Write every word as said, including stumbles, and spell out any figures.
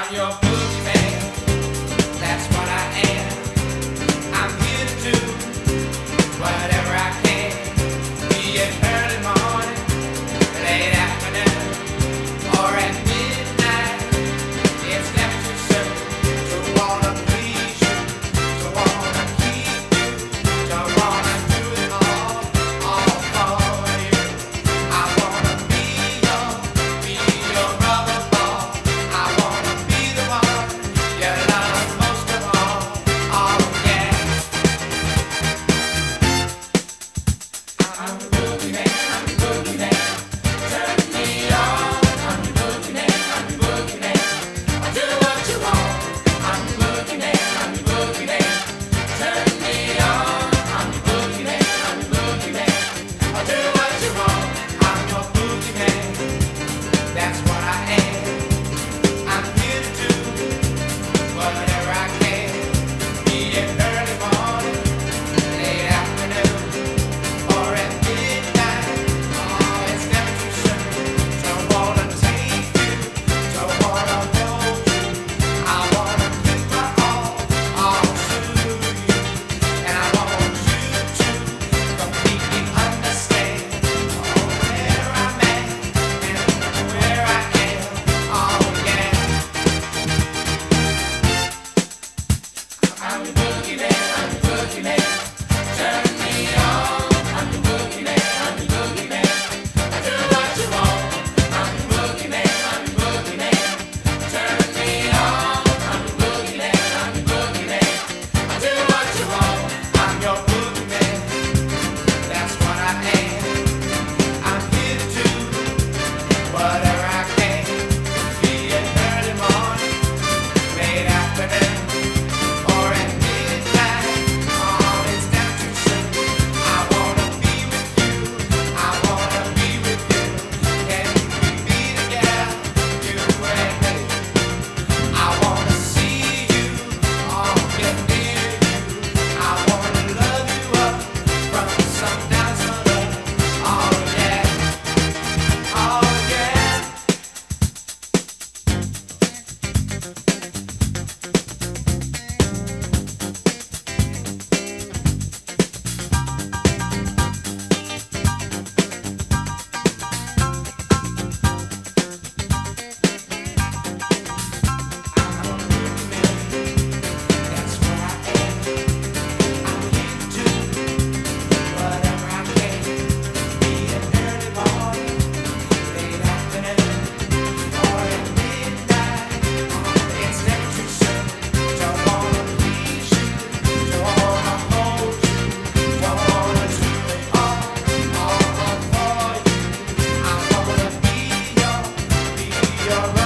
I'm your boogeyman. That's what I am. I'm here to do whatever I can. Be it early morning, late afternoon, or at midnight. It's never too soon to wanna please you, to wanna keep you, to wanna do it all, all for you. I wanna be your, be your rubber ball. I wanna be the one you love most of all. Oh yeah. I'm the boogeyman, I'm the boogeyman. Turn me on. I'm the boogeyman, I'm the boogeyman. I do what you want. I'm the boogeyman, I'm the boogeyman. Turn me on. I'm the boogeyman, I'm the boogeyman. I do what you want. I'm your boogeyman. That's what I am. I'm here to do whatever I can. Be it early morning, late afternoon, or at midnight. Oh, it's never too soon to wanna take you, to wanna hold you. I wanna give my all, all to you, and I want you to completely understand where I'm at and where I am. Oh yeah. I'm the boogeyman, I'm the boogeyman. Turn me on. I'm the boogeyman, I'm the boogeyman. I do what you want. I'm the boogeyman, I'm the boogeyman. Turn me on. I'm the boogeyman, I'm the boogeyman. I do what you want. I'm your boogeyman. That's what I am. I'm here to do whatever I can. Be it early morning, late afternoon, or at midnight. Oh, it's never too soon. I wanna be with you. I wanna be with you. Can we be together, you and me? I wanna see you, oh, get near you. I wanna love you up from sundown to sun. Oh yeah, oh yeah. That's what I am. I'm here to do whatever I can. Be it early morning, late afternoon, or at midnight. Oh, it's never too soon to wanna please you, to wanna hold you, to wanna do it all, all for you. I wanna be your, be your